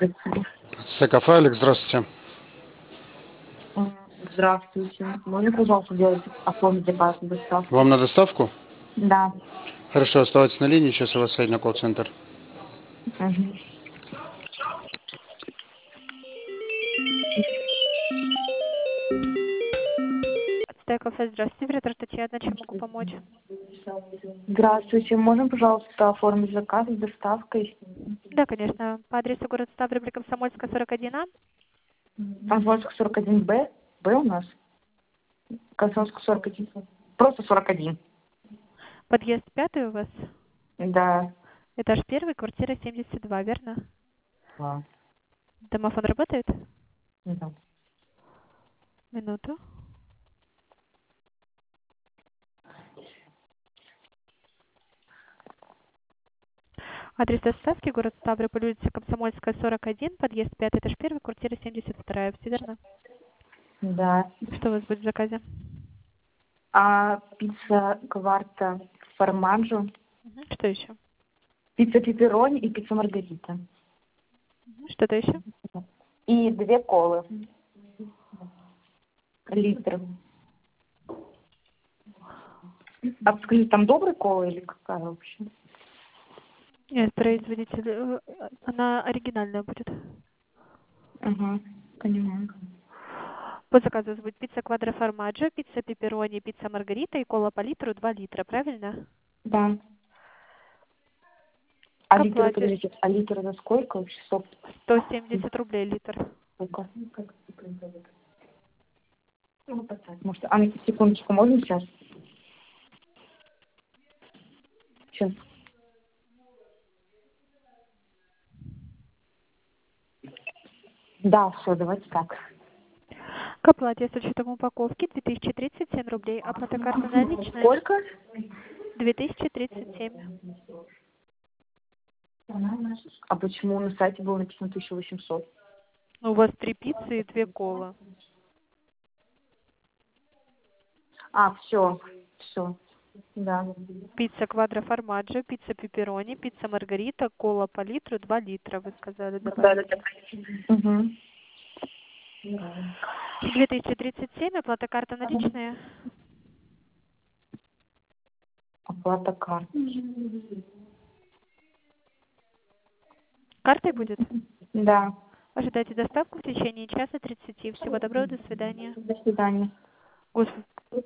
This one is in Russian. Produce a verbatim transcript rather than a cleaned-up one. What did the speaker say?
Кафе, Алекс, здравствуйте. М, Здравствуйте. Можно, пожалуйста, сделать оформить заказ на доставку? Вам на доставку? Да. Хорошо, оставайтесь на линии, сейчас я вас соединю на колл-центр. Мгм. Отстая кафе, здравствуйте, оператор Татьяна, чем могу помочь? Здравствуйте. Можно, пожалуйста, оформить заказ с доставкой? Да, конечно. По адресу город Ставрополь, Комсомольская, сорок один А. Комсомольск сорок один Б. Б у нас? Комсомольск сорок один. Просто сорок один. Подъезд пятый у вас? Да. Этаж первый, квартира семьдесят два, верно? Да. Домофон работает? Да. Минуту. Адрес доставки город Ставрополь, улица Комсомольская, сорок один, подъезд пятый, этаж первый, квартира семьдесят два, все верно? Да. Что у вас будет в заказе? А пицца кварта формаджо, Мгм. Что еще? пицца пепперони и пицца маргарита. Мгм. Что-то еще? И две колы. Литр. А скажи, там добрая кола или какая вообще? Нет, производитель, э, она оригинальная будет. Ага, понимаю. По заказу у вас будет пицца квадро формаджо, пицца пепперони, пицца маргарита и кола по литру два литра, правильно? Да. А К литр, оплате подождите, а литр за сколько? Часов? сто семьдесят рублей литр. Сколько? Может, а ну, секундочку, можно сейчас? Сейчас. Да, все, давайте так. К оплате с учетом упаковки две тысячи тридцать семь рублей. Оплата карты наличная Сколько? две тысячи тридцать семь. А почему на сайте было написано тысяча восемьсот? У вас три пиццы и две колы. А, все, все. Да. Пицца квадро формаджо, пицца пепперони, пицца маргарита, кола по литру два литра, вы сказали Да, да, добавить. да. Угу. две тысячи тридцать семь, оплата карта наличная. Оплата карт. Картой будет? Да. Ожидайте доставку в течение часа тридцати. Всего доброго, до свидания. До свидания. Господи.